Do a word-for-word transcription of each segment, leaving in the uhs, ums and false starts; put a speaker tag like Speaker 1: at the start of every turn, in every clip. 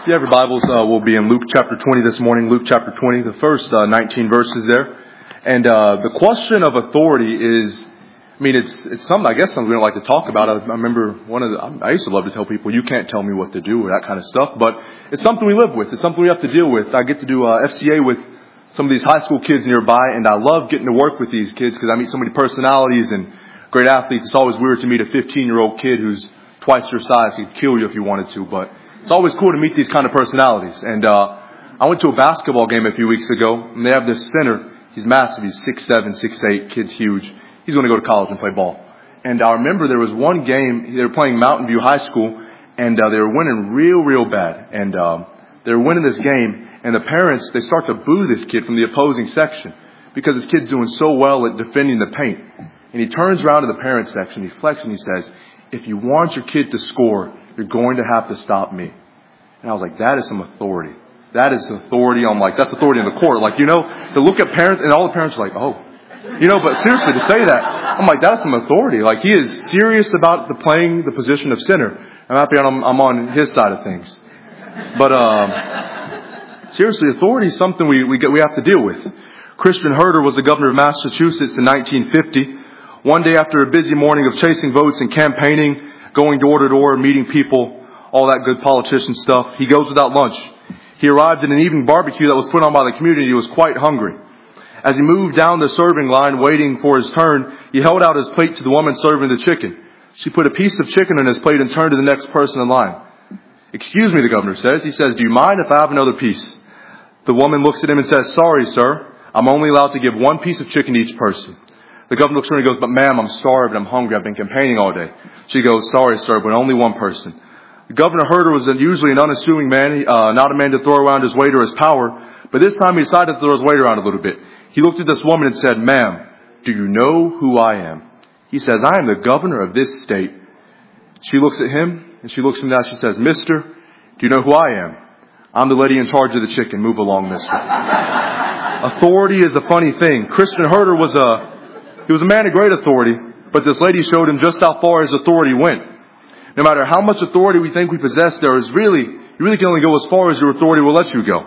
Speaker 1: If you have your Bibles, uh, we'll be in Luke chapter twenty this morning. Luke chapter twenty, the first uh, nineteen verses there. And uh, the question of authority is, I mean, it's it's something, I guess, something we don't like to talk about. I, I remember one of the, I used to love to tell people, you can't tell me what to do or that kind of stuff. But it's something we live with. It's something we have to deal with. I get to do uh, F C A with some of these high school kids nearby, and I love getting to work with these kids because I meet so many personalities and great athletes. It's always weird to meet a fifteen-year-old kid who's twice your size. He'd kill you if you wanted to, but it's always cool to meet these kind of personalities. And uh I went to a basketball game a few weeks ago, and they have this center. He's massive. He's six seven, six eight. Kid's huge. He's going to go to college and play ball. And I remember there was one game. They were playing Mountain View High School, and uh, they were winning real, real bad. And um, they were winning this game, and the parents, they start to boo this kid from the opposing section because this kid's doing so well at defending the paint. And he turns around to the parents section. He flexes and he says, "If you want your kid to score, you're going to have to stop me." And I was like, that is some authority. That is authority. I'm like, that's authority in the court. Like, you know, to look at parents, and all the parents are like, oh. You know, but seriously, to say that, I'm like, that's some authority. Like, he is serious about the playing the position of center. I'm happy I'm, I'm on his side of things. But, um, seriously, authority is something we, we, get, we have to deal with. Christian Herter was the governor of Massachusetts in nineteen fifty. One day after a busy morning of chasing votes and campaigning, going door to door, meeting people, all that good politician stuff, he goes without lunch. He arrived at an evening barbecue that was put on by the community. He was quite hungry. As he moved down the serving line waiting for his turn, he held out his plate to the woman serving the chicken. She put a piece of chicken on his plate and turned to the next person in line. "Excuse me," the governor says. He says, "Do you mind if I have another piece?" The woman looks at him and says, "Sorry, sir. I'm only allowed to give one piece of chicken to each person." The governor looks at her and goes, "But ma'am, I'm starved. I'm hungry. I've been campaigning all day." She goes, "Sorry, sir, but only one person." Governor Herter was usually an unassuming man, uh, not a man to throw around his weight or his power. But this time he decided to throw his weight around a little bit. He looked at this woman and said, "Ma'am, do you know who I am?" He says, "I am the governor of this state." She looks at him and she looks at him down. She says, "Mister, do you know who I am? I'm the lady in charge of the chicken. Move along, mister." Authority is a funny thing. Christian Herter was a, he was a man of great authority, but this lady showed him just how far his authority went. No matter how much authority we think we possess, there is really, you really can only go as far as your authority will let you go.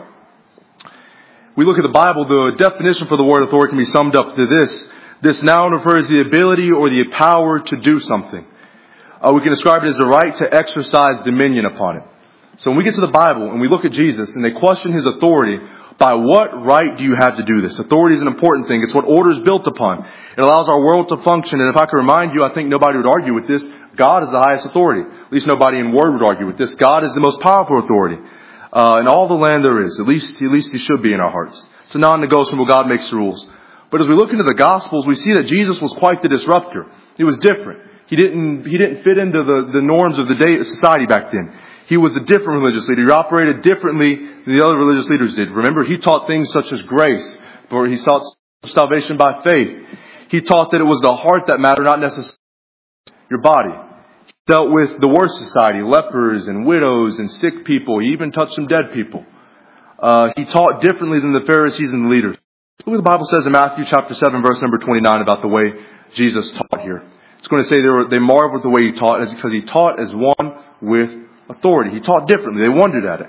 Speaker 1: We look at the Bible, the definition for the word authority can be summed up to this. This noun refers to the ability or the power to do something. Uh, we can describe it as the right to exercise dominion upon it. So when we get to the Bible and we look at Jesus and they question his authority, by what right do you have to do this? Authority is an important thing. It's what order is built upon. It allows our world to function. And if I could remind you, I think nobody would argue with this. God is the highest authority. At least nobody in word would argue with this. God is the most powerful authority uh, in all the land there is. At least, at least he should be in our hearts. It's a non-negotiable. God makes the rules. But as we look into the Gospels, we see that Jesus was quite the disruptor. He was different. He didn't, he didn't fit into the, the norms of the day, society back then. He was a different religious leader. He operated differently than the other religious leaders did. Remember, he taught things such as grace, or he taught salvation by faith. He taught that it was the heart that mattered, not necessarily your body. He dealt with the worst society, lepers and widows and sick people. He even touched some dead people. Uh, he taught differently than the Pharisees and the leaders. Look what the Bible says in Matthew chapter seven, verse number twenty-nine about the way Jesus taught here. It's going to say they, were, they marveled at the way he taught, and it's because he taught as one with authority. He taught differently. They wondered at it.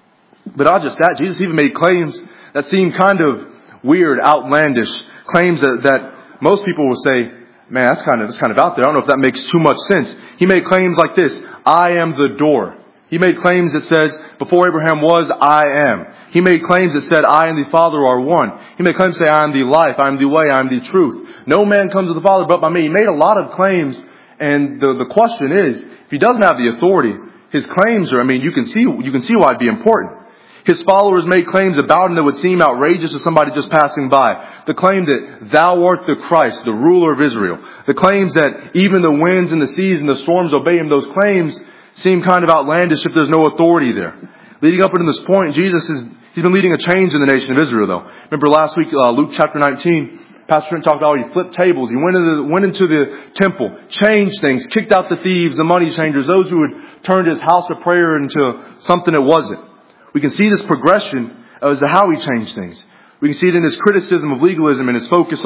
Speaker 1: But not just that, Jesus even made claims that seemed kind of weird, outlandish, claims that, that most people will say, man, that's kind of, that's kind of out there. I don't know if that makes too much sense. He made claims like this: I am the door. He made claims that says, before Abraham was, I am. He made claims that said, I and the Father are one. He made claims that say, I am the life, I am the way, I am the truth. No man comes to the Father but by me. He made a lot of claims, and the, the question is, if he doesn't have the authority, his claims are, I mean, you can see, you can see why it'd be important. His followers made claims about him that would seem outrageous to somebody just passing by. The claim that thou art the Christ, the ruler of Israel. The claims that even the winds and the seas and the storms obey him. Those claims seem kind of outlandish if there's no authority there. Leading up to this point, Jesus is, he's been leading a change in the nation of Israel though. Remember last week, uh, Luke chapter nineteen, Pastor Trent talked about how he flipped tables. He went into the, went into the temple, changed things, kicked out the thieves, the money changers, those who had turned his house of prayer into something it wasn't. We can see this progression as to how he changed things. We can see it in his criticism of legalism and his focus on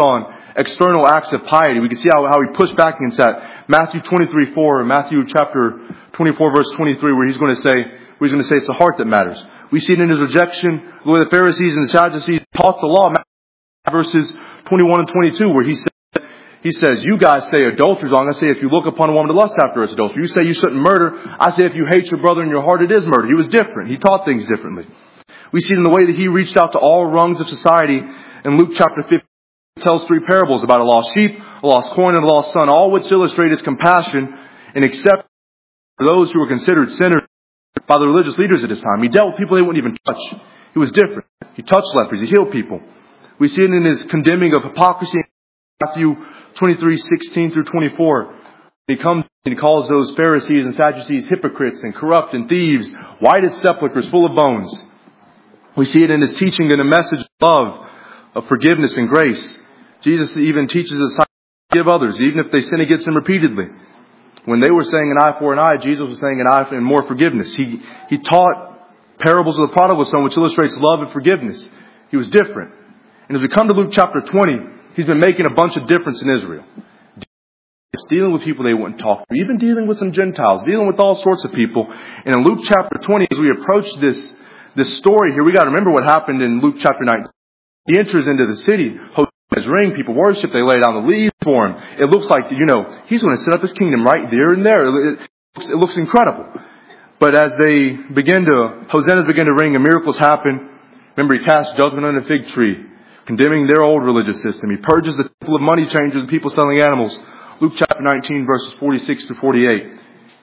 Speaker 1: external acts of piety. We can see how, how he pushed back against that. Matthew twenty-three four, Matthew chapter twenty-four verse twenty-three, where he's going to say, where he's going to say it's the heart that matters. We see it in his rejection, the way the Pharisees and the Sadducees taught the law. Verses twenty-one and twenty-two, where he says, he says, you guys say adultery is wrong. I say if you look upon a woman to lust after, it's adultery. You say you shouldn't murder. I say if you hate your brother in your heart, it is murder. He was different. He taught things differently. We see it in the way that he reached out to all rungs of society. In Luke chapter fifteen, he tells three parables about a lost sheep, a lost coin, and a lost son, all which illustrate his compassion and acceptance for those who were considered sinners by the religious leaders at his time. He dealt with people they wouldn't even touch. He was different. He touched lepers. He healed people. We see it in his condemning of hypocrisy in Matthew twenty-three sixteen through twenty-four. He comes and he calls those Pharisees and Sadducees hypocrites and corrupt and thieves, whited sepulchres full of bones. We see it in his teaching and a message of love, of forgiveness and grace. Jesus even teaches us how to forgive others, even if they sin against him repeatedly. When they were saying an eye for an eye, Jesus was saying an eye for and more forgiveness. He, he taught parables of the prodigal son, which illustrates love and forgiveness. He was different. And as we come to Luke chapter twenty, he's been making a bunch of difference in Israel. Dealing with people they wouldn't talk to, even dealing with some Gentiles, dealing with all sorts of people. And in Luke chapter twenty, as we approach this, this story here, we got to remember what happened in Luke chapter nineteen. He enters into the city, his ring, people worship, they lay down the leaves for him. It looks like, you know, he's going to set up his kingdom right there and there. It looks, it looks incredible. But as they begin to, hosannas begin to ring and miracles happen, remember he cast judgment on the fig tree, condemning their old religious system. He purges the temple of money changers and people selling animals. Luke chapter nineteen, verses forty-six to forty-eight.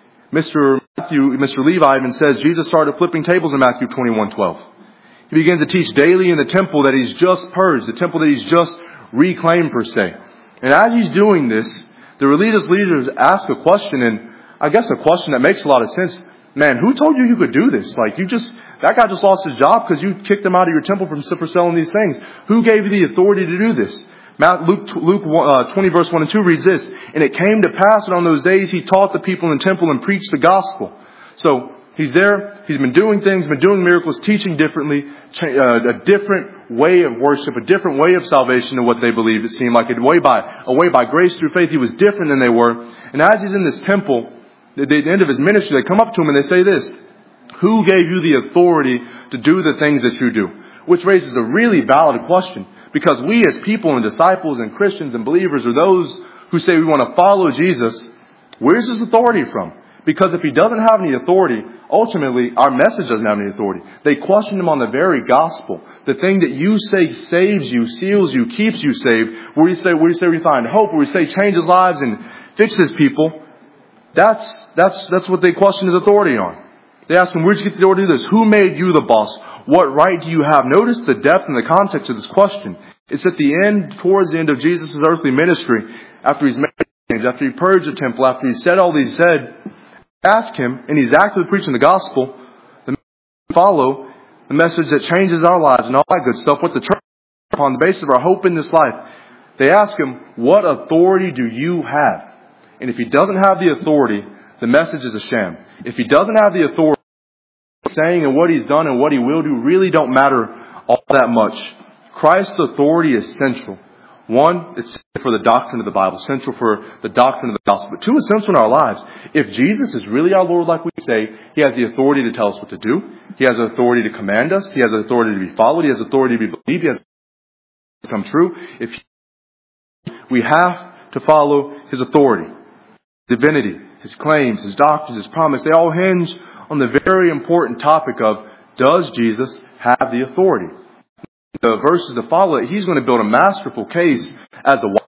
Speaker 1: Mister Matthew, Mister Levi even says Jesus started flipping tables in Matthew twenty-one twelve. He begins to teach daily in the temple that he's just purged, the temple that he's just reclaimed per se. And as he's doing this, the religious leaders ask a question, and I guess a question that makes a lot of sense. Man, who told you you could do this? Like, you just, that guy just lost his job because you kicked him out of your temple from for selling these things. Who gave you the authority to do this? Luke, Luke uh, twenty verse one and two reads this. And it came to pass that on those days he taught the people in the temple and preached the gospel. So he's there. He's been doing things, been doing miracles, teaching differently, uh, a different way of worship, a different way of salvation than what they believed. It seemed like a way by a way by grace through faith. He was different than they were. And as he's in this temple, at the end of his ministry, they come up to him and they say this: who gave you the authority to do the things that you do? Which raises a really valid question. Because we as people and disciples and Christians and believers are those who say we want to follow Jesus. Where's his authority from? Because if he doesn't have any authority, ultimately our message doesn't have any authority. They question him on the very gospel. The thing that you say saves you, seals you, keeps you saved. Where we say, where we say we find hope, where we say changes lives and fixes people. That's, that's, that's what they question his authority on. They ask him, where'd you get the authority to do this? Who made you the boss? What right do you have? Notice the depth and the context of this question. It's at the end, towards the end of Jesus' earthly ministry, after he's made change, after he purged the temple, after he said all these said, ask him, and he's actively preaching the gospel, the message follow, the message that changes our lives and all that good stuff, what the church upon the basis of our hope in this life. They ask him, what authority do you have? And if he doesn't have the authority, the message is a sham. If he doesn't have the authority, saying and what he's done and what he will do really don't matter all that much. Christ's authority is central. One, it's for the doctrine of the Bible, central for the doctrine of the gospel. But two, it's central in our lives. If Jesus is really our Lord, like we say, he has the authority to tell us what to do. He has the authority to command us. He has the authority to be followed. He has the authority to be believed. He has to come true. If he, we have to follow his authority, divinity, his claims, his doctrines, his promise. They all hinge on the very important topic of, does Jesus have the authority? The verses that follow it, he's going to build a masterful case as to why.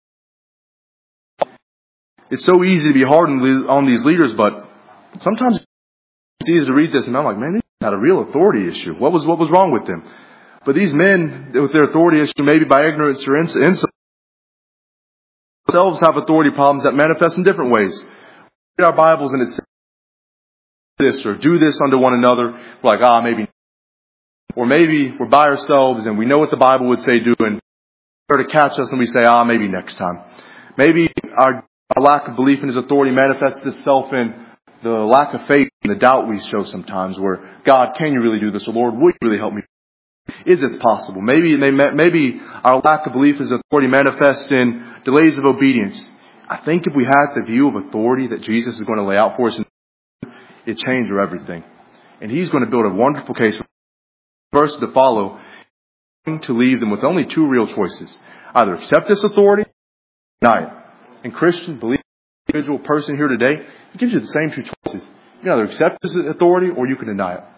Speaker 1: It's so easy to be hard on these leaders, but sometimes it's easy to read this and I'm like, man, they had a real authority issue. What was what was wrong with them? But these men, with their authority issue, maybe by ignorance or insight, themselves have authority problems that manifest in different ways. We read our Bibles and it says this or do this unto one another. We're like, ah, maybe. Or maybe we're by ourselves and we know what the Bible would say do, and they're to catch us and we say, ah, maybe next time. Maybe our, our lack of belief in his authority manifests itself in the lack of faith and the doubt we show sometimes, where, God, can you really do this? Or Lord, would you really help me? Is this possible? Maybe it may, maybe our lack of belief is authority manifests in delays of obedience. I think if we had the view of authority that Jesus is going to lay out for us, it changes everything. And He's going to build a wonderful case for verse to follow, to leave them with only two real choices. Either accept this authority or deny it. And Christian, believe individual person here today, He gives you the same two choices. You can either accept this authority or you can deny it.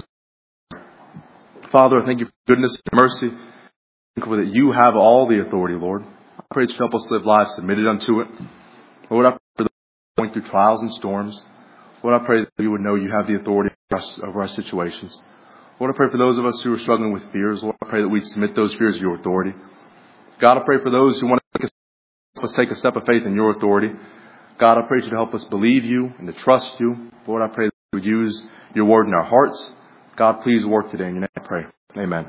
Speaker 1: Father, I thank You for goodness and mercy. Thank You that You have all the authority, Lord. I pray that You help us live lives submitted unto it. Lord, I pray for those going through trials and storms. Lord, I pray that we would know You have the authority over our situations. Lord, I pray for those of us who are struggling with fears. Lord, I pray that we submit those fears to Your authority. God, I pray for those who want to take a, help us take a step of faith in Your authority. God, I pray You to help us believe You and to trust You. Lord, I pray that we would use Your word in our hearts. God, please work today. In Your name I pray. Amen.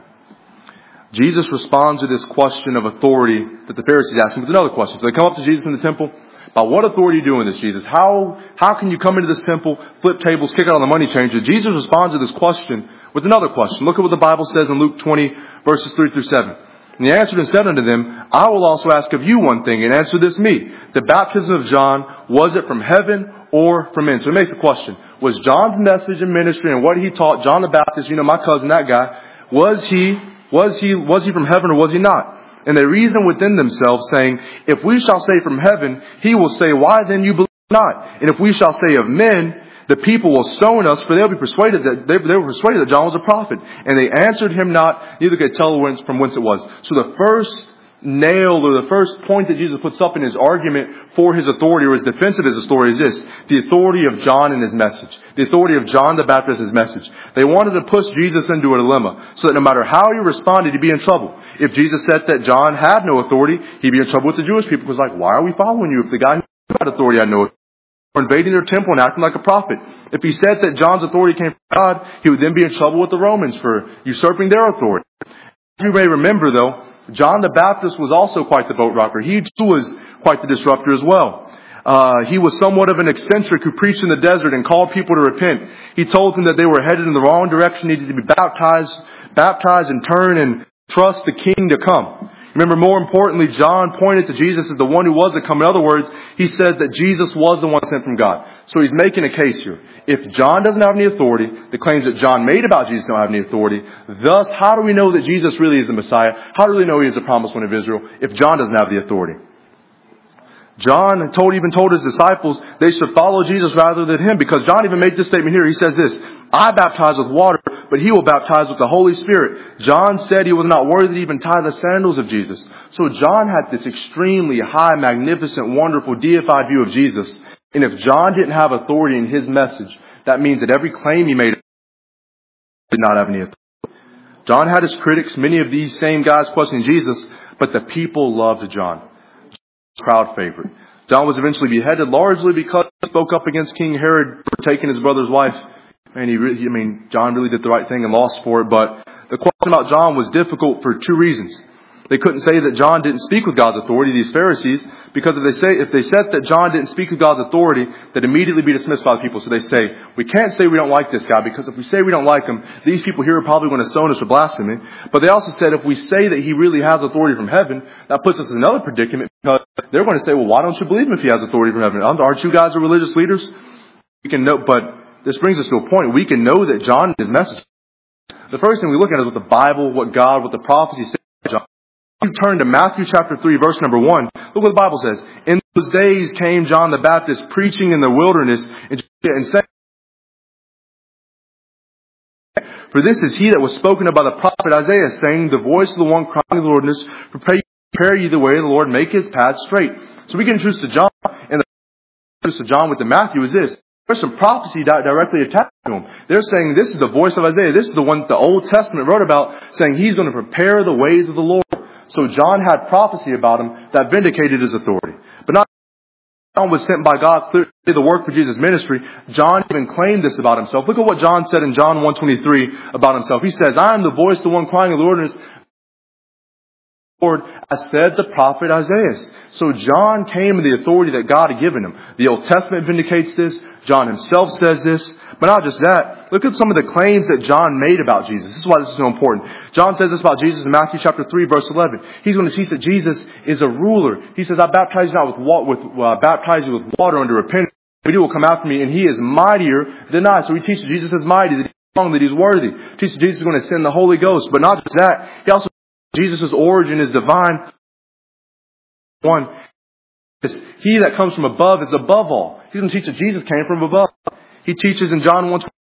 Speaker 1: Jesus responds to this question of authority that the Pharisees asked Him with another question. So they come up to Jesus in the temple. About what authority are you doing this, Jesus? How, how can you come into this temple, flip tables, kick out on the money changer? Jesus responds to this question with another question. Look at what the Bible says in Luke twenty, verses three through seven. And He answered and said unto them, I will also ask of you one thing, and answer this me. The baptism of John, was it from heaven or from men? So He makes a question. Was John's message and ministry and what he taught, John the Baptist, you know, my cousin, that guy, was he, was he, was he from heaven or was he not? And they reason within themselves, saying, if we shall say from heaven, He will say, why then you believe not? And if we shall say of men, the people will stone us, for they will be persuaded that they, they were persuaded that John was a prophet. And they answered Him not, neither could tell whence, from whence it was. So the first nail or the first point that Jesus puts up in His argument for His authority or His defense of His authority is this: the authority of John and his message. The authority of John the Baptist and his message. They wanted to push Jesus into a dilemma so that no matter how He responded, He'd be in trouble. If Jesus said that John had no authority, He'd be in trouble with the Jewish people. Because like, why are we following you if the guy who had authority had no authority? Or invading their temple and acting like a prophet. If He said that John's authority came from God, He would then be in trouble with the Romans for usurping their authority. As you may remember though, John the Baptist was also quite the boat rocker. He too was quite the disruptor as well. Uh, he was somewhat of an eccentric who preached in the desert and called people to repent. He told them that they were headed in the wrong direction, needed to be baptized, baptized and turn and trust the King to come. Remember, more importantly, John pointed to Jesus as the one who was to come. In other words, he said that Jesus was the one sent from God. So he's making a case here. If John doesn't have any authority, the claims that John made about Jesus don't have any authority, thus, how do we know that Jesus really is the Messiah? How do we know He is the promised one of Israel if John doesn't have the authority? John told, even told his disciples they should follow Jesus rather than him, because John even made this statement here. He says this, I baptize with water, but He will baptize with the Holy Spirit. John said he was not worthy to even tie the sandals of Jesus. So John had this extremely high, magnificent, wonderful, deified view of Jesus. And if John didn't have authority in his message, that means that every claim he made did not have any authority. John had his critics, many of these same guys questioning Jesus, but the people loved John. Crowd favorite. John was eventually beheaded largely because he spoke up against King Herod for taking his brother's wife. And he really, I mean, John really did the right thing and lost for it. But the question about John was difficult for two reasons. They couldn't say that John didn't speak with God's authority, these Pharisees, because if they say, if they said that John didn't speak with God's authority, they'd immediately be dismissed by the people. So they say, we can't say we don't like this guy, because if we say we don't like him, these people here are probably going to stone us for blasphemy. But they also said if we say that he really has authority from heaven, that puts us in another predicament, because they're going to say, well, why don't you believe him if he has authority from heaven? Aren't you guys are religious leaders? We can know, but this brings us to a point. We can know that John, his message. The first thing we look at is what the Bible, what God, what the prophecy says about John. You turn to Matthew chapter three, verse number one. Look what the Bible says. In those days came John the Baptist preaching in the wilderness and saying, for this is he that was spoken of by the prophet Isaiah, saying, the voice of the one crying in the wilderness, prepare, prepare ye the way of the Lord, make His path straight. So we get introduced to John, and the introduced to John with the Matthew is this. There's some prophecy directly attached to him. They're saying this is the voice of Isaiah. This is the one the Old Testament wrote about, saying he's going to prepare the ways of the Lord. So John had prophecy about him that vindicated his authority. But not John was sent by God to do the work for Jesus' ministry. John even claimed this about himself. Look at what John said in John one twenty-three about himself. He says, I am the voice of the one crying in the wilderness, Lord, as said the prophet Isaiah. So John came in the authority that God had given him. The Old Testament vindicates this. John himself says this. But not just that, look at some of the claims that John made about Jesus. This is why this is so important. John says this about Jesus in Matthew chapter three, verse eleven. He's going to teach that Jesus is a ruler. He says, I baptize you not with water, with, uh, baptize you with water under repentance. But he will come after me, and he is mightier than I. So he teaches Jesus is mighty, that he's strong, that he's worthy. He teaches Jesus is going to send the Holy Ghost. But not just that, he also teaches Jesus' origin is divine. One, he that comes from above is above all. He doesn't teach that Jesus came from above. He teaches in John one,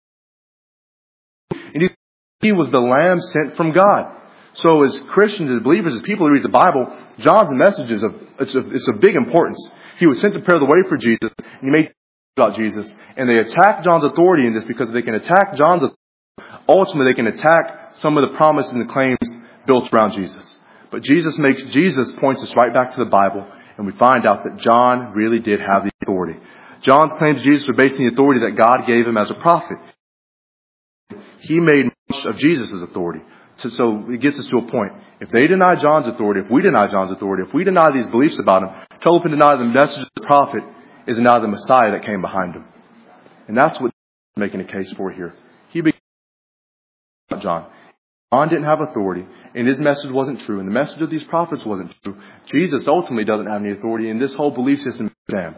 Speaker 1: and he, he was the Lamb sent from God. So as Christians, as believers, as people who read the Bible, John's message is of, it's of, it's of big importance. He was sent to prepare the way for Jesus, and he made about Jesus. And they attack John's authority in this because if they can attack John's authority, ultimately they can attack some of the promises and the claims built around Jesus. But Jesus makes, Jesus points us right back to the Bible, and we find out that John really did have the authority. John's claims to Jesus were based on the authority that God gave him as a prophet. He made much of Jesus' authority. So it gets us to a point. If they deny John's authority, if we deny John's authority, if we deny these beliefs about him, to open deny the message of the prophet is deny the Messiah that came behind him. And that's what he's making a case for here. He began John. John didn't have authority, and his message wasn't true, and the message of these prophets wasn't true. Jesus ultimately doesn't have any authority, and this whole belief system is damn.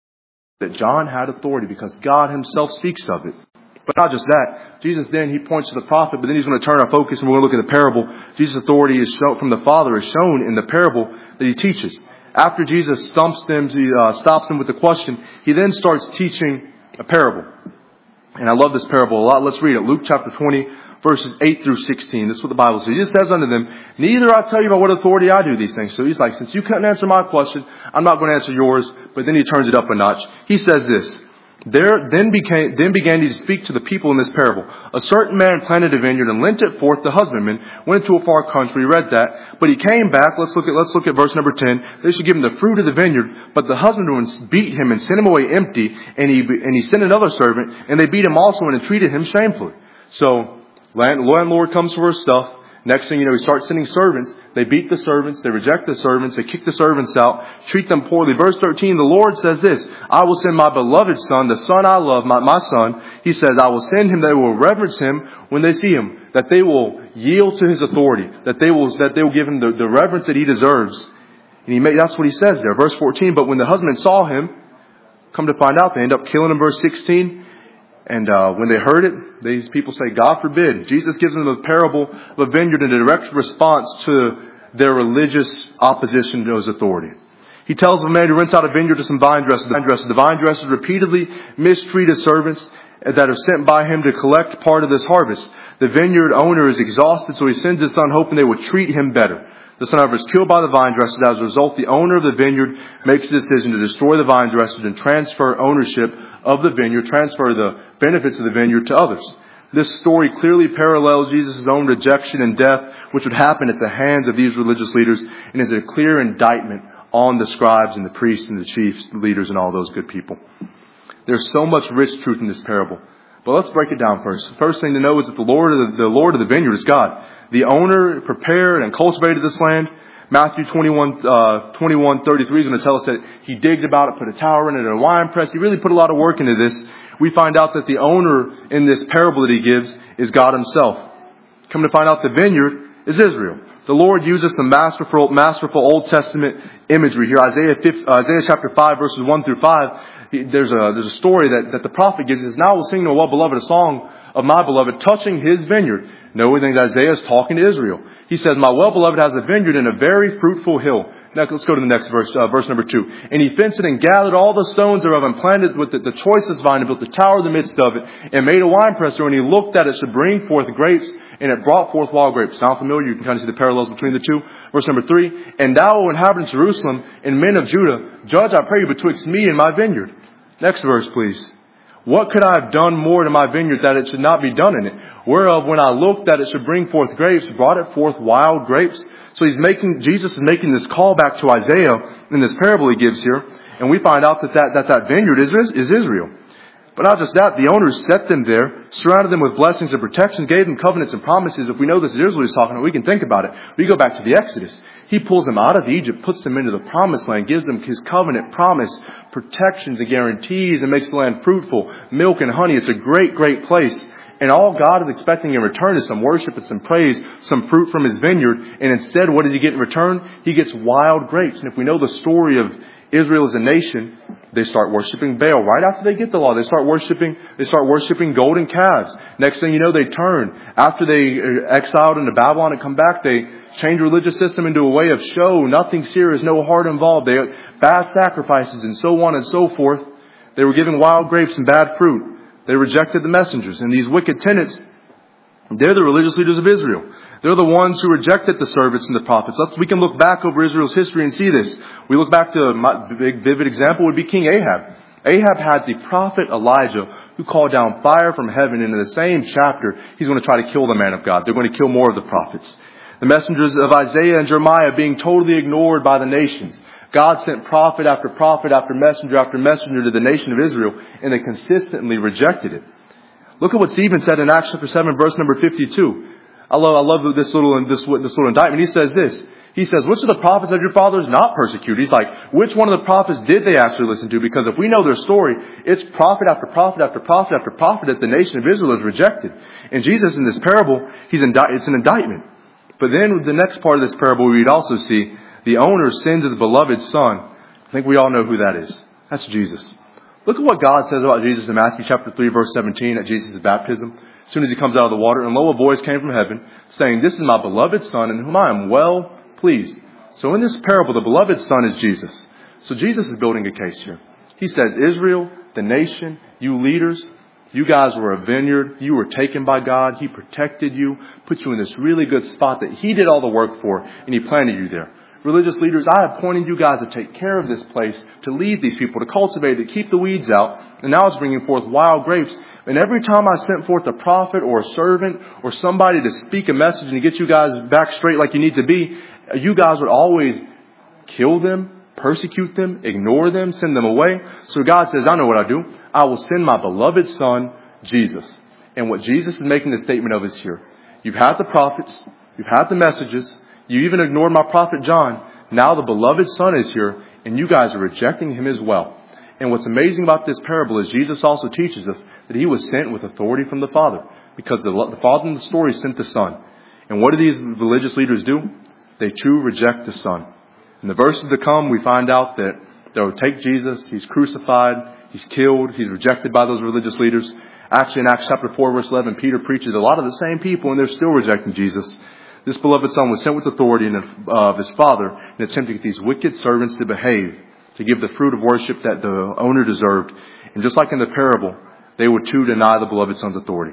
Speaker 1: That John had authority because God himself speaks of it. But not just that. Jesus then, he points to the prophet, but then he's going to turn our focus and we're going to look at the parable. Jesus' authority is shown from the Father is shown in the parable that he teaches. After Jesus stumps them, he uh, stops them with the question, he then starts teaching a parable. And I love this parable a lot. Let's read it. Luke chapter twenty, verses eight through sixteen. This is what the Bible says. He just says unto them, neither I tell you by what authority I do these things. So he's like, since you couldn't answer my question, I'm not going to answer yours. But then he turns it up a notch. He says this. There then became then began he to speak to the people in this parable. A certain man planted a vineyard and lent it forth to husbandmen, went to a far country, read that. But he came back, let's look at let's look at verse number ten. They should give him the fruit of the vineyard, but the husbandmen beat him and sent him away empty, and he and he sent another servant, and they beat him also and entreated him shamefully. So landlord comes for his stuff. Next thing you know, he starts sending servants. They beat the servants. They reject the servants. They kick the servants out. Treat them poorly. Verse thirteen, the Lord says this, I will send my beloved son, the son I love, my, my son. He says, I will send him. They will reverence him when they see him. That they will yield to his authority. That they will, that they will give him the, the reverence that he deserves. And he made, that's what he says there. Verse fourteen, but when the husband saw him, come to find out, they end up killing him. Verse sixteen. And uh, when they heard it, these people say, God forbid. Jesus gives them the parable of a vineyard in a direct response to their religious opposition to his authority. He tells a man who rents out a vineyard to some vine dressers. The vine dressers, the vine dressers repeatedly mistreat his servants that are sent by him to collect part of this harvest. The vineyard owner is exhausted, so he sends his son hoping they would treat him better. The son, however, is killed by the vine dressers. As a result, the owner of the vineyard makes a decision to destroy the vine dressers and transfer ownership of the vineyard, transfer the benefits of the vineyard to others. This story clearly parallels Jesus' own rejection and death, which would happen at the hands of these religious leaders, and is a clear indictment on the scribes and the priests and the chiefs, the leaders, and all those good people. There's so much rich truth in this parable. But let's break it down first. The first thing to know is that the Lord of the, the Lord of the vineyard is God. The owner prepared and cultivated this land. Matthew twenty-one, uh, twenty-one, thirty-three is going to tell us that he digged about it, put a tower in it, and a wine press. He really put a lot of work into this. We find out that the owner in this parable that he gives is God himself. Come to find out the vineyard is Israel. The Lord uses some masterful, masterful Old Testament imagery here. Isaiah, Isaiah chapter five, verses one through five. There's a, there's a story that, that the prophet gives. He says, now I will sing to a well-beloved a song of my beloved touching his vineyard. No, we think that Isaiah is talking to Israel. He says, my well-beloved has a vineyard in a very fruitful hill. Now let's go to the next verse, uh, verse number two. And he fenced it and gathered all the stones thereof and planted with the, the choicest vine and built a tower in the midst of it and made a wine presser. And he looked that it should bring forth grapes, and it brought forth wild grapes. Sound familiar? You can kind of see the parallels between the two. Verse number three. And thou, O inhabitant of Jerusalem, and men of Judah, judge, I pray you, betwixt me and my vineyard. Next verse, please. What could I have done more to my vineyard that it should not be done in it? Whereof, when I looked that it should bring forth grapes, brought it forth wild grapes. So he's making, Jesus is making this call back to Isaiah in this parable he gives here. And we find out that that, that, that vineyard is, is Israel. But not just that, the owners set them there, surrounded them with blessings and protection, gave them covenants and promises. If we know this is Israel he's talking about, we can think about it. We go back to the Exodus. He pulls them out of Egypt, puts them into the promised land, gives them his covenant promise, protections and guarantees, and makes the land fruitful, milk and honey. It's a great, great place. And all God is expecting in return is some worship and some praise, some fruit from his vineyard. And instead, what does he get in return? He gets wild grapes. And if we know the story of Israel as a nation, they start worshiping Baal. Right after they get the law, they start worshiping, they start worshiping golden calves. Next thing you know, they turn. After they are exiled into Babylon and come back, they change religious system into a way of show, nothing serious, no heart involved. They bad sacrifices and so on and so forth. They were giving wild grapes and bad fruit. They rejected the messengers. And these wicked tenants, they're the religious leaders of Israel. They're the ones who rejected the servants and the prophets. Let's, we can look back over Israel's history and see this. We look back to a big, vivid example would be King Ahab. Ahab had the prophet Elijah who called down fire from heaven. And in the same chapter, he's going to try to kill the man of God. They're going to kill more of the prophets. The messengers of Isaiah and Jeremiah being totally ignored by the nations. God sent prophet after prophet after messenger after messenger to the nation of Israel, and they consistently rejected it. Look at what Stephen said in Acts chapter seven, verse number fifty-two. I love, I love this little, this, this little indictment. He says this. He says, which of the prophets of your fathers not persecuted? He's like, which one of the prophets did they actually listen to? Because if we know their story, it's prophet after prophet after prophet after prophet that the nation of Israel has rejected. And Jesus in this parable, he's indi- it's an indictment. But then the next part of this parable, we'd also see the owner sends his beloved son. I think we all know who that is. That's Jesus. Look at what God says about Jesus in Matthew chapter three, verse seventeen at Jesus' baptism. As soon as he comes out of the water, and lo, a voice came from heaven saying, this is my beloved son in whom I am well pleased. So in this parable, the beloved son is Jesus. So Jesus is building a case here. He says, Israel, the nation, you leaders, you guys were a vineyard. You were taken by God. He protected you, put you in this really good spot that he did all the work for, and he planted you there. Religious leaders, I appointed you guys to take care of this place, to lead these people, to cultivate it, to keep the weeds out. And now it's bringing forth wild grapes. And every time I sent forth a prophet or a servant or somebody to speak a message and to get you guys back straight like you need to be, you guys would always kill them, persecute them, ignore them, send them away. So God says, I know what I do. I will send my beloved son, Jesus. And what Jesus is making the statement of is here. You've had the prophets. You've had the messages. You even ignored my prophet John. Now the beloved son is here, and you guys are rejecting him as well. And what's amazing about this parable is Jesus also teaches us that he was sent with authority from the Father, because the, the Father in the story sent the Son. And what do these religious leaders do? They too reject the Son. In the verses to come, we find out that they'll take Jesus, he's crucified, he's killed, he's rejected by those religious leaders. Actually, in Acts chapter four, verse eleven, Peter preaches a lot of the same people, and they're still rejecting Jesus. This beloved son was sent with authority of his father in an attempt to get these wicked servants to behave, to give the fruit of worship that the owner deserved. And just like in the parable, they would too deny the beloved son's authority.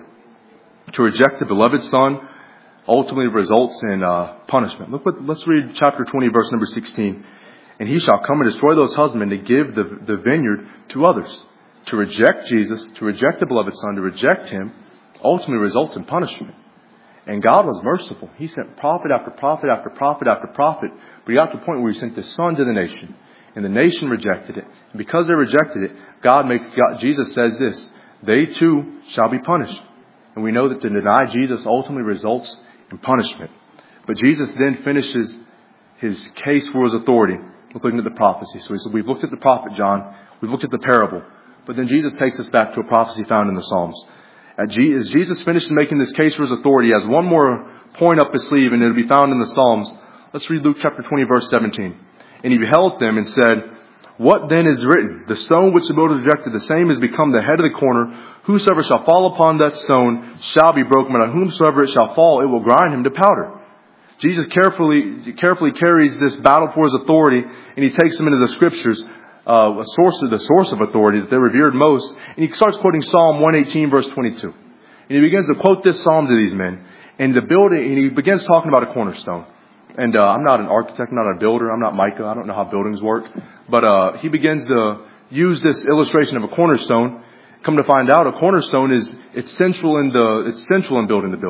Speaker 1: To reject the beloved son ultimately results in uh, punishment. Look what, let's read chapter twenty, verse number sixteen. And he shall come and destroy those husbandmen to give the, the vineyard to others. To reject Jesus, to reject the beloved son, to reject him, ultimately results in punishment. And God was merciful. He sent prophet after prophet after prophet after prophet. But he got to the point where he sent his son to the nation. And the nation rejected it. And because they rejected it, God makes, God, Jesus says this, they too shall be punished. And we know that to deny Jesus ultimately results in punishment. But Jesus then finishes his case for his authority, looking at the prophecy. So he said, we've looked at the prophet John. We've looked at the parable. But then Jesus takes us back to a prophecy found in the Psalms. As Jesus finished making this case for his authority, he has one more point up his sleeve, and it'll be found in the Psalms. Let's read Luke chapter twenty, verse seventeen. And he beheld them and said, what then is written? The stone which the builders rejected, the same has become the head of the corner. Whosoever shall fall upon that stone shall be broken, but on whomsoever it shall fall, it will grind him to powder. Jesus carefully, carefully carries this battle for his authority, and he takes them into the scriptures. Uh, a source of the source of authority that they revered most. And he starts quoting Psalm one eighteen, verse twenty-two. And he begins to quote this psalm to these men. And the building, and he begins talking about a cornerstone. And uh, I'm not an architect, I'm not a builder, I'm not Micah, I don't know how buildings work. But uh, he begins to use this illustration of a cornerstone. Come to find out, a cornerstone is it's central in the it's central in building the building.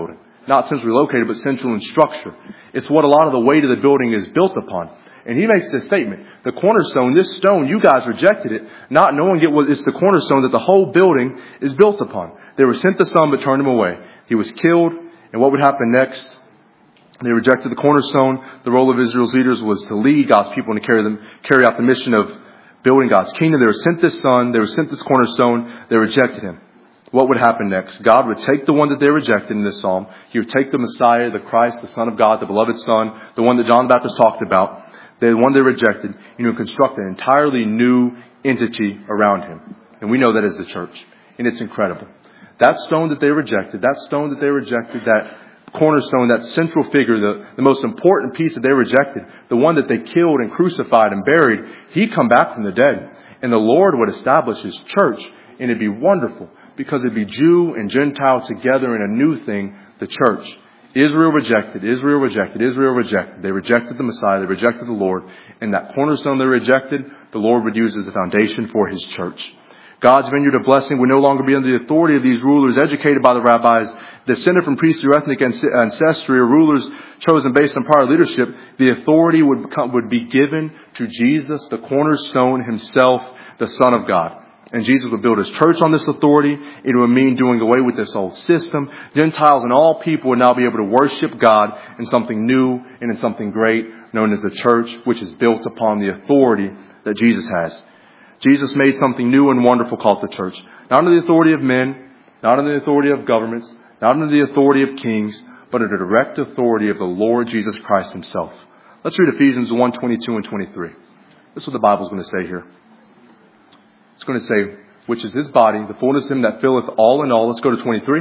Speaker 1: not centrally located, but central in structure. It's what a lot of the weight of the building is built upon. And he makes this statement, the cornerstone, this stone, you guys rejected it, not knowing it was, it's the cornerstone that the whole building is built upon. They were sent the son, but turned him away. He was killed. And what would happen next? They rejected the cornerstone. The role of Israel's leaders was to lead God's people and to carry them, carry out the mission of building God's kingdom. They were sent this son. They were sent this cornerstone. They rejected him. What would happen next? God would take the one that they rejected in this psalm. He would take the Messiah, the Christ, the Son of God, the beloved Son, the one that John the Baptist talked about, the one they rejected, and he would construct an entirely new entity around him. And we know that is the church. And it's incredible. That stone that they rejected, that stone that they rejected, that cornerstone, that central figure, the, the most important piece that they rejected, the one that they killed and crucified and buried, he'd come back from the dead. And the Lord would establish his church. And it'd be wonderful because it'd be Jew and Gentile together in a new thing, the church. Israel rejected, Israel rejected, Israel rejected. They rejected the Messiah, they rejected the Lord. And that cornerstone they rejected, the Lord would use as the foundation for his church. God's vineyard of blessing would no longer be under the authority of these rulers educated by the rabbis, descended from priestly or ethnic ancestry, or rulers chosen based on prior leadership. The authority would become, would be given to Jesus, the cornerstone himself, the Son of God. And Jesus would build his church on this authority. It would mean doing away with this old system. Gentiles and all people would now be able to worship God in something new and in something great known as the church, which is built upon the authority that Jesus has. Jesus made something new and wonderful called the church. Not under the authority of men, not under the authority of governments, not under the authority of kings, but under the direct authority of the Lord Jesus Christ himself. Let's read Ephesians one, twenty-two and twenty-three. This is what the Bible's going to say here. It's going to say, which is his body, the fullness of him that filleth all in all. Let's go to twenty-three.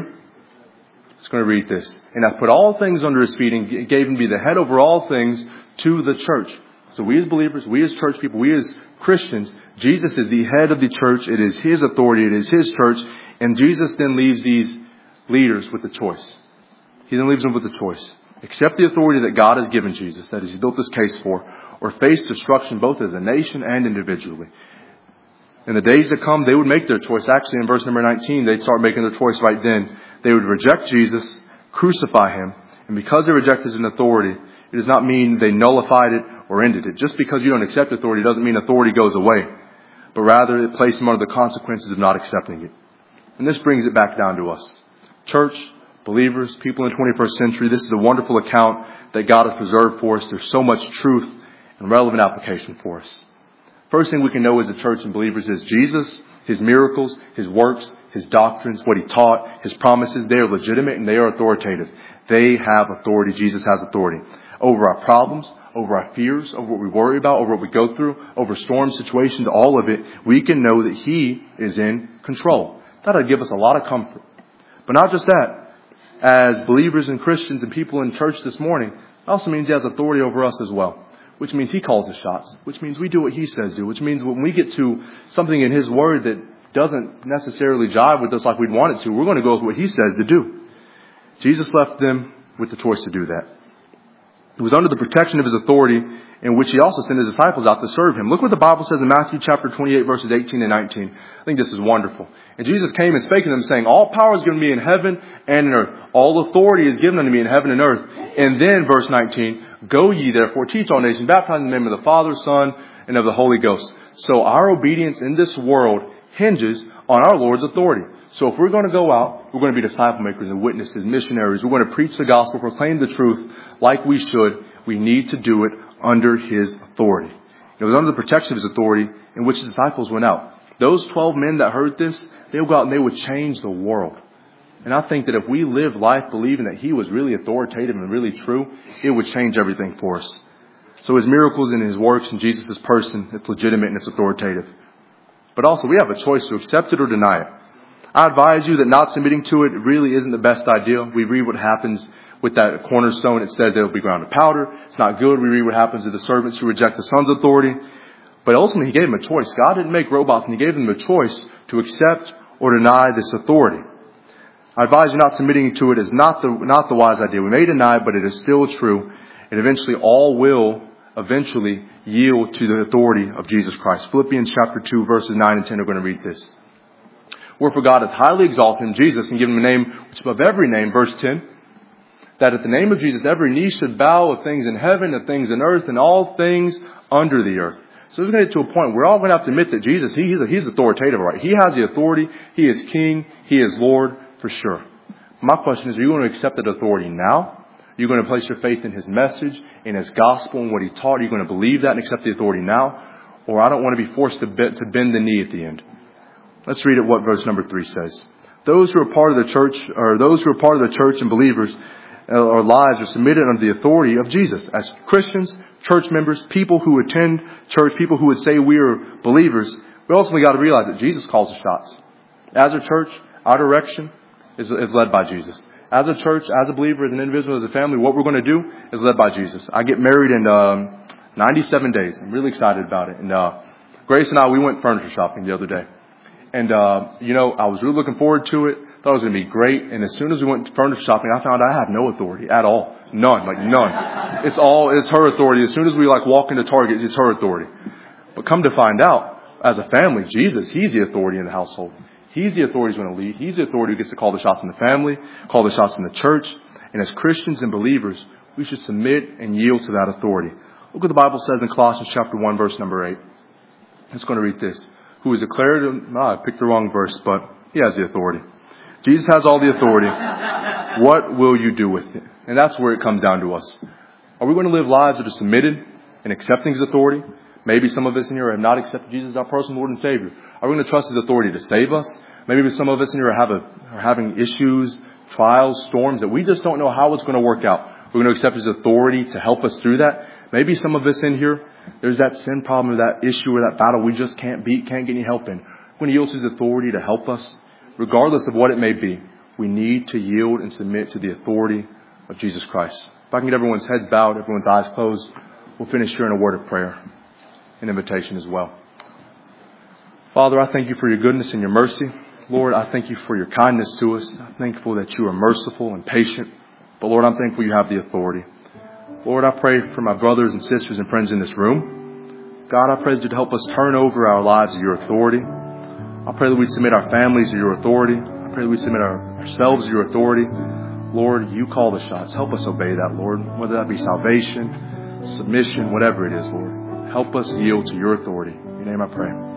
Speaker 1: It's going to read this. And hath put all things under his feet and gave him to be the head over all things to the church. So we as believers, we as church people, we as Christians, Jesus is the head of the church. It is his authority. It is his church. And Jesus then leaves these leaders with a choice. He then leaves them with a choice. Accept the authority that God has given Jesus, that he's built this case for, or face destruction both as a nation and individually. In the days to come, they would make their choice. Actually, in verse number nineteen, they'd start making their choice right then. They would reject Jesus, crucify him, and because they reject his authority, it does not mean they nullified it or ended it. Just because you don't accept authority doesn't mean authority goes away, but rather it places them under the consequences of not accepting it. And this brings it back down to us. Church, believers, people in the twenty-first century, this is a wonderful account that God has preserved for us. There's so much truth and relevant application for us. First thing we can know as a church and believers is Jesus, his miracles, his works, his doctrines, what he taught, his promises, they are legitimate and they are authoritative. They have authority. Jesus has authority over our problems, over our fears, over what we worry about, over what we go through, over storm situations, all of it. We can know that he is in control. That would give us a lot of comfort. But not just that. As believers and Christians and people in church this morning, it also means he has authority over us as well. Which means he calls the shots. Which means we do what he says do. Which means when we get to something in his word that doesn't necessarily jive with us like we'd want it to, we're going to go with what he says to do. Jesus left them with the choice to do that. It was under the protection of his authority in which he also sent his disciples out to serve him. Look what the Bible says in Matthew chapter twenty-eight, verses eighteen and nineteen. I think this is wonderful. And Jesus came and spake to them, saying, all power is given to me in heaven and in earth. All authority is given unto me in heaven and earth. And then, verse nineteen, go ye therefore, teach all nations, baptize in the name of the Father, Son, and of the Holy Ghost. So our obedience in this world hinges on our Lord's authority. So if we're going to go out, we're going to be disciple makers and witnesses, missionaries. We're going to preach the gospel, proclaim the truth like we should. We need to do it under his authority. It was under the protection of his authority in which his disciples went out. Those twelve men that heard this, they would go out and they would change the world. And I think that if we live life believing that he was really authoritative and really true, it would change everything for us. So his miracles and his works and Jesus' person, it's legitimate and it's authoritative. But also we have a choice to accept it or deny it. I advise you that not submitting to it really isn't the best idea. We read what happens with that cornerstone. It says they will be ground to powder. It's not good. We read what happens to the servants who reject the son's authority. But ultimately, he gave them a choice. God didn't make robots, and he gave them a choice to accept or deny this authority. I advise you not submitting to it is not the, not the wise idea. We may deny it, but it is still true. And eventually, all will eventually yield to the authority of Jesus Christ. Philippians chapter two, verses nine and ten are going to read this. Wherefore God hath highly exalted him, Jesus, and given him a name which is above every name, verse ten, that at the name of Jesus, every knee should bow of things in heaven, of things in earth, and all things under the earth. So it's going to get to a point where we're all going to have to admit that Jesus, he, he's, a, he's authoritative, right? He has the authority. He is King. He is Lord for sure. My question is, are you going to accept that authority now? Are you going to place your faith in His message, in His gospel, and what He taught? Are you going to believe that and accept the authority now? Or I don't want to be forced to bend, to bend the knee at the end. Let's read it what verse number three says. Those who are part of the church, or those who are part of the church and believers, our lives are submitted under the authority of Jesus. As Christians, church members, people who attend church, people who would say we are believers, we ultimately got to realize that Jesus calls the shots. As a church, our direction is, is led by Jesus. As a church, as a believer, as an individual, as a family, what we're going to do is led by Jesus. I get married in um, ninety-seven days. I'm really excited about it. And uh, Grace and I, we went furniture shopping the other day. And, uh, you know, I was really looking forward to it. Thought it was going to be great. And as soon as we went furniture shopping, I found I have no authority at all. None, like none. It's all, it's her authority. As soon as we like walk into Target, it's her authority. But come to find out, as a family, Jesus, He's the authority in the household. He's the authority who's going to lead. He's the authority who gets to call the shots in the family, call the shots in the church. And as Christians and believers, we should submit and yield to that authority. Look what the Bible says in Colossians chapter one, verse number eight. It's going to read this. Who is declared, oh, I picked the wrong verse, but He has the authority. Jesus has all the authority. What will you do with it? And that's where it comes down to us. Are we going to live lives that are submitted and accepting His authority? Maybe some of us in here have not accepted Jesus as our personal Lord and Savior. Are we going to trust His authority to save us? Maybe some of us in here have a, are having issues, trials, storms that we just don't know how it's going to work out. We're going to accept His authority to help us through that. Maybe some of us in here, there's that sin problem or that issue or that battle we just can't beat, can't get any help in. We're going to yield to His authority to help us. Regardless of what it may be, we need to yield and submit to the authority of Jesus Christ. If I can get everyone's heads bowed, everyone's eyes closed, we'll finish here in a word of prayer, an invitation as well. Father, I thank You for Your goodness and Your mercy. Lord, I thank You for Your kindness to us. I'm thankful that You are merciful and patient. But Lord, I'm thankful You have the authority. Lord, I pray for my brothers and sisters and friends in this room. God, I pray that You'd help us turn over our lives to Your authority. I pray that we'd submit our families to Your authority. I pray that we'd submit our, ourselves to Your authority. Lord, You call the shots. Help us obey that, Lord. Whether that be salvation, submission, whatever it is, Lord. Help us yield to Your authority. In Your name I pray.